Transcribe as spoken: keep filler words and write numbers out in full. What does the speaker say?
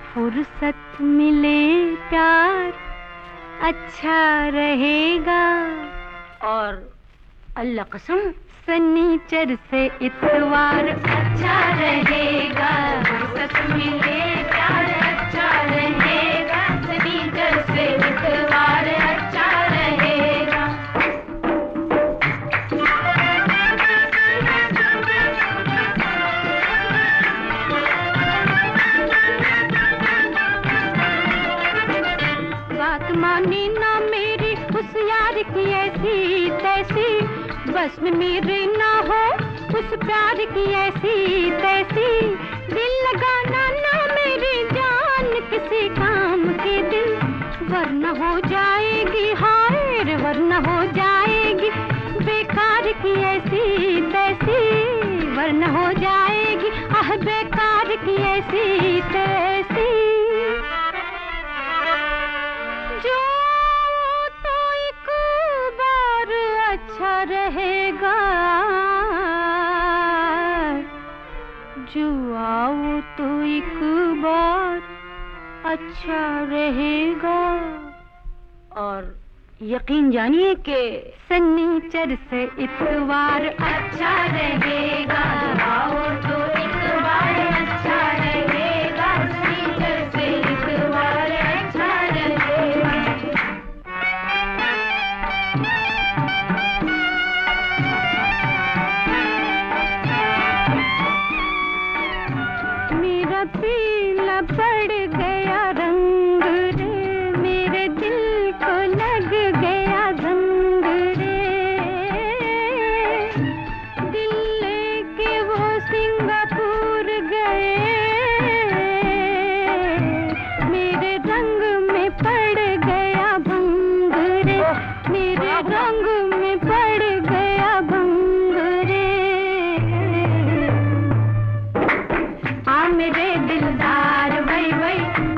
फुर्सत मिले प्यार अच्छा रहेगा। और अल्लाह कसम शनिचर से इतवार अच्छा रहेगा। फुर्सत मिले प्यार अच्छा रहेगा। शनिचर से इतवार अच्छा रहेगा। बात मानी ना मेरी उस यार की ऐसी तैसी, बस में मेरे ना हो उस प्यार की ऐसी तैसी। दिल लगाना ना मेरी जान किसी काम की दिल, वरना हो जाएगी हाय वरना हो जाएगी बेकार की ऐसी तैसी, वरना हो जाएगी आह बेकार की ऐसी तैसी। जो तो एक बार अच्छा रहेगा, जो आओ तो एक बार अच्छा रहेगा। और यकीन जानिए कि शनिचर से इतवार अच्छा रहेगा। आओ तो एक बार अच्छा रहेगा। शनिचर से इतवार अच्छा रहेगा। मेरा पीला पड़ गया रंग रे, मेरे दिल को लग गया जंग रे। दिल लेके वो सिंगापुर गए, मेरे रंग में पड़ गया भंग रे, मेरे रंग में पड़ गया भंग रे। आ मेरे दिलदार वही वही